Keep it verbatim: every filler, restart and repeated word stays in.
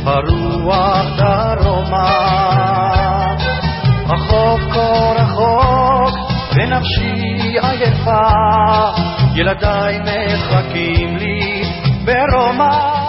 הרוח דרומה, רחוק כה רחוק ונפשי עייפה, ילדיי מחכים לי ברומא.